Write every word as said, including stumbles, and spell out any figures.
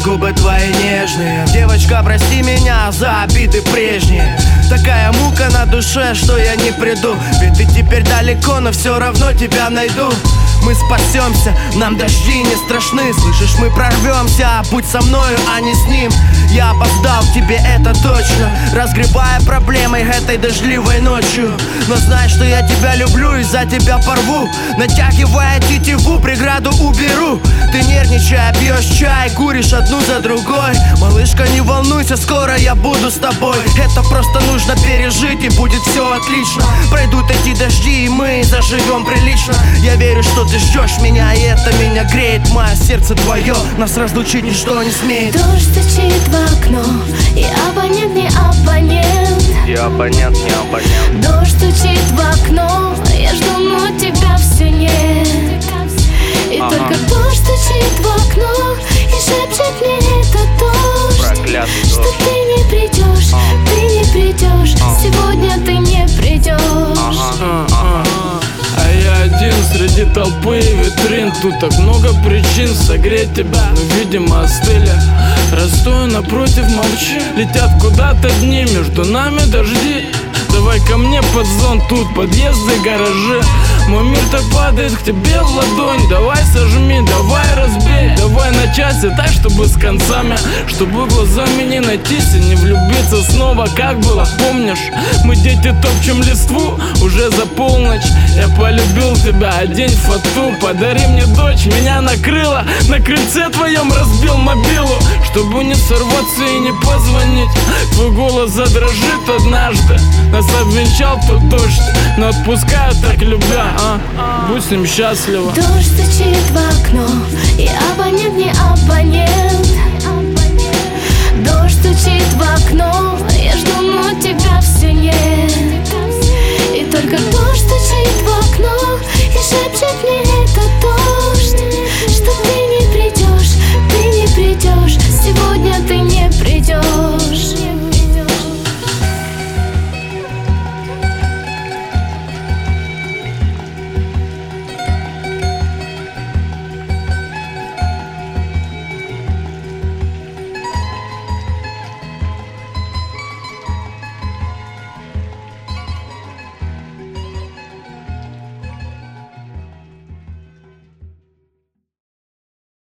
губы твои нежные. Девочка, прости меня за обиды прежние. Такая мука на душе, что я не приду. Ведь ты теперь далеко, но все равно тебя найду. Мы спасемся, нам дожди не страшны. Слышишь, мы прорвемся, будь со мною, а не с ним. Я опоздал к тебе, это точно, разгребая проблемы этой дождливой ночью. Но знай, что я тебя люблю и за тебя порву. Натягивая тетиву, преграду уберу. Ты нервничая, пьешь чай, куришь одну за другой. Малышка, не волнуйся, скоро я буду с тобой. Это просто нужно пережить, и будет все отлично. Пройдут эти дожди, и мы заживем прилично. Я верю, что ты ждешь меня, и это меня греет. Мое сердце твое, нас разлучить ничто не смеет. Дождь стучит в окно, и абонент не абонент. И абонент не абонент. Дождь стучит в окно, я жду, но тебя все нет. И ага. только дождь стучит в окно и шепчет мне этот дождь. Проклятый что дождь. ты не придешь, а. ты не придешь, а. сегодня ты не придешь. Ага. Ага. А я один среди толпы и витрин. Тут так много причин согреть тебя, но, видимо, остыли. Растою напротив, молчи. Летят куда-то дни, между нами дожди. Давай ко мне под зон, тут подъезды, гаражи. Мой мир так падает к тебе в ладонь. Давай сожми, давай разбей. Давай на части так, чтобы с концами. Чтобы глазами не найтись и не влюбиться снова, как было. Помнишь, мы дети топчем листву уже за полночь. Я полюбил тебя, одень фату. Подари мне дочь, меня накрыло. На крыльце твоем разбил мобилу, чтобы не сорваться и не позвонить. Твой голос задрожит однажды. Нас обвенчал тот дождь, но отпускаю так любя, а? Будь с ним счастлива. Дождь стучит